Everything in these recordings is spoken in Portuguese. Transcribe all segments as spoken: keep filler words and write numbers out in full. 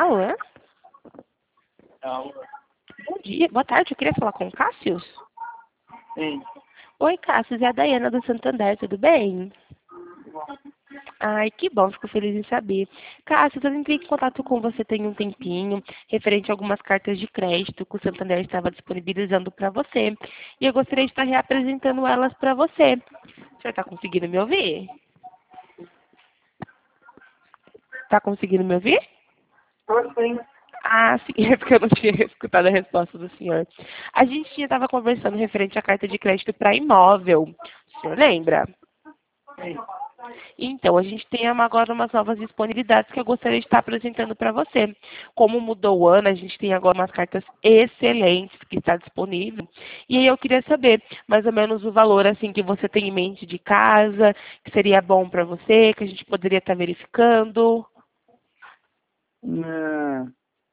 Alô? Alô? Bom dia, boa tarde, eu queria falar com o Cássio. Sim. Oi, Cássio, é a Daiana do Santander, tudo bem? Ai, que bom, fico feliz em saber. Cássio, eu entrei em contato com você tem um tempinho, referente a algumas cartas de crédito que o Santander estava disponibilizando para você. E eu gostaria de estar reapresentando elas para você. O senhor está conseguindo me ouvir? Está conseguindo me ouvir? Tô sim. Ah, sim, é porque eu não tinha escutado a resposta do senhor. A gente já estava conversando referente à carta de crédito para imóvel. O senhor lembra? Sim. Então, a gente tem agora umas novas disponibilidades que eu gostaria de estar apresentando para você. Como mudou o ano, a gente tem agora umas cartas excelentes que está disponível. E aí eu queria saber mais ou menos o valor assim que você tem em mente de casa, que seria bom para você, que a gente poderia estar verificando. É.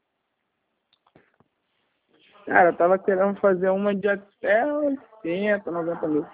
Cara, eu tava querendo fazer uma de até oitenta, noventa mil.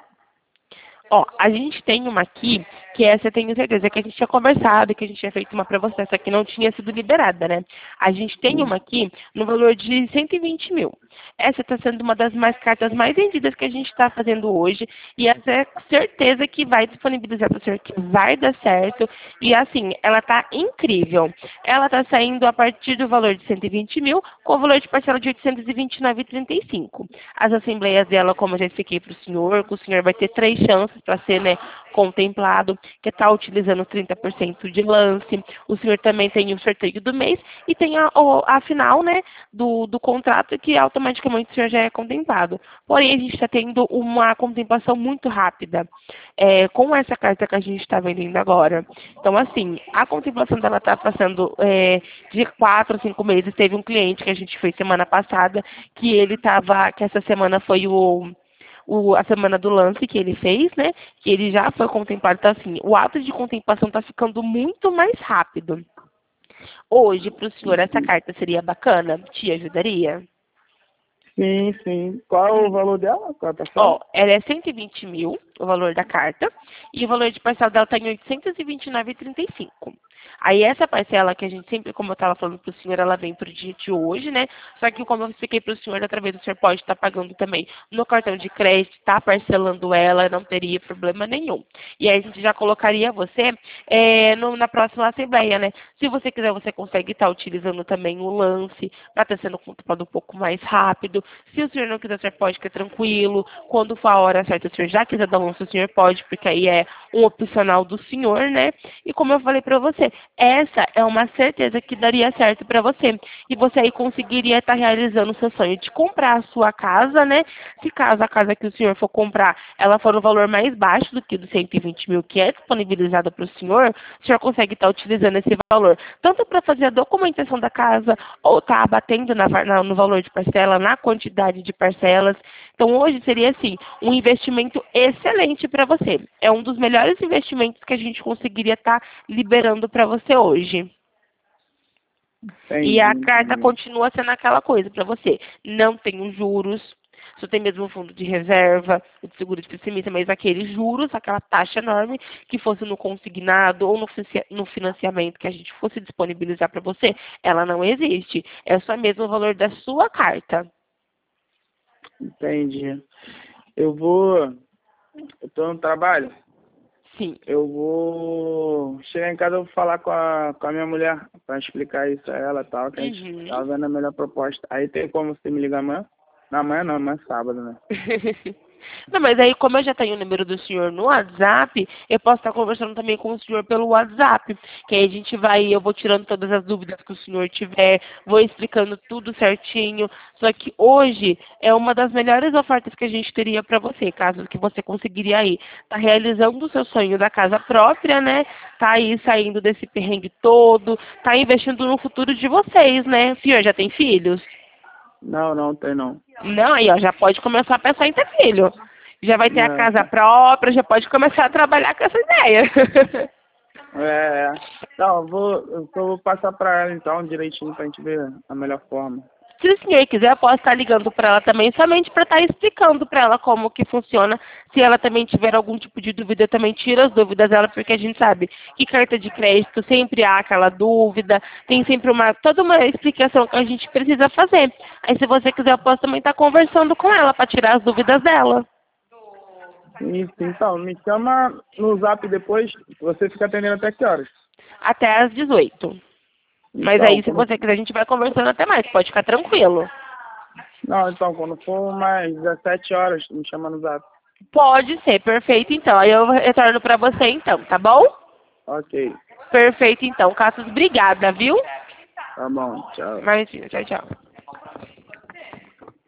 Ó, a gente tem uma aqui, que essa eu tenho certeza que a gente tinha conversado, que a gente tinha feito uma para você, essa que não tinha sido liberada, né? A gente tem uma aqui no valor de cento e vinte mil. Essa está sendo uma das mais cartas mais vendidas que a gente está fazendo hoje, e essa é certeza que vai disponibilizar para o senhor, que vai dar certo. E assim, ela tá incrível. Ela está saindo a partir do valor de cento e vinte mil, com o valor de parcela de oitocentos e vinte e nove reais e trinta e cinco centavos. As assembleias dela, como eu já expliquei para o senhor, que o senhor vai ter três chances para ser, né, contemplado, que está utilizando trinta por cento de lance. O senhor também tem o sorteio do mês e tem a, a final, né, do, do contrato, que automaticamente o senhor já é contemplado. Porém, a gente está tendo uma contemplação muito rápida é, com essa carta que a gente está vendendo agora. Então, assim, a contemplação dela está passando é, de quatro a cinco meses. Teve um cliente que a gente fez semana passada, que ele estava, que essa semana foi o o, a semana do lance que ele fez, né? Que ele já foi contemplado. Então, assim, o ato de contemplação está ficando muito mais rápido. Hoje, para o senhor, essa carta seria bacana? Te ajudaria? Sim, sim. Qual é o valor dela? Qual é a Ó, parcela? ela é cento e vinte mil, o valor da carta, e o valor de parcela dela está em oitocentos e vinte e nove reais e trinta e cinco centavos. Aí essa parcela que a gente sempre, como eu estava falando para o senhor, ela vem para o dia de hoje, né? Só que como eu expliquei para o senhor, através do senhor pode estar pagando também no cartão de crédito, está parcelando ela, não teria problema nenhum. E aí a gente já colocaria você é, no, na próxima assembleia, né? Se você quiser, você consegue estar utilizando também o lance para estar sendo contemplado um pouco mais rápido. Se o senhor não quiser, o senhor pode ficar tranquilo. Quando for a hora certa, o senhor já quiser dar um lance, o senhor pode, porque aí é um opcional do senhor, né? E como eu falei para você, essa é uma certeza que daria certo para você. E você aí conseguiria estar realizando o seu sonho de comprar a sua casa, né? Se caso a casa que o senhor for comprar, ela for no valor mais baixo do que dos cento e vinte mil que é disponibilizado para o senhor, o senhor consegue estar utilizando esse valor, tanto para fazer a documentação da casa, ou estar abatendo na, na, no valor de parcela, na quantidade de parcelas. Então, hoje seria, assim, um investimento excelente para você. É um dos melhores investimentos que a gente conseguiria estar liberando para você hoje. E Entendi, a carta entendi. continua sendo aquela coisa para você. Não tem os juros, só tem mesmo o fundo de reserva, o de seguro de pessimista, mas aqueles juros, aquela taxa enorme que fosse no consignado ou no no financiamento que a gente fosse disponibilizar para você, ela não existe. É só mesmo o valor da sua carta. Entendi. Eu vou. Eu tô no trabalho. Sim. Eu vou chegar em casa, eu vou falar com a, com a minha mulher pra explicar isso a ela e tal, que a gente Uhum. tá vendo a melhor proposta. Aí tem como você me ligar amanhã? Na manhã não, amanhã é sábado, né? Não, mas aí como eu já tenho o número do senhor no WhatsApp, eu posso estar conversando também com o senhor pelo WhatsApp. Que aí a gente vai, eu vou tirando todas as dúvidas que o senhor tiver, vou explicando tudo certinho. Só que hoje é uma das melhores ofertas que a gente teria para você, caso que você conseguiria aí. Tá realizando o seu sonho da casa própria, né? Tá aí saindo desse perrengue todo, tá investindo no futuro de vocês, né? O senhor já tem filhos? Não, não tem não. Não, aí, ó, já pode começar a pensar em ter filho. Já vai ter a É, casa própria, já pode começar a trabalhar com essa ideia. é, é. Não, eu vou, eu vou passar pra ela então direitinho pra gente ver a melhor forma. Se o senhor quiser, eu posso estar ligando para ela também, somente para estar explicando para ela como que funciona. Se ela também tiver algum tipo de dúvida, eu também tiro as dúvidas dela, porque a gente sabe que carta de crédito sempre há aquela dúvida, tem sempre uma, toda uma explicação que a gente precisa fazer. Aí, se você quiser, eu posso também estar conversando com ela para tirar as dúvidas dela. Isso, então, me chama no zap depois, você fica atendendo até que horas? Até às dezoito. Mas Então, aí, se quando... você quiser, a gente vai conversando até mais, pode ficar tranquilo. Não, então, quando for mais dezessete horas, me chama no zap. Pode ser, perfeito então. Aí eu retorno para você então, tá bom? Ok. Perfeito então. Cassius, obrigada, viu? Tá bom, tchau. Imagina, tchau, tchau.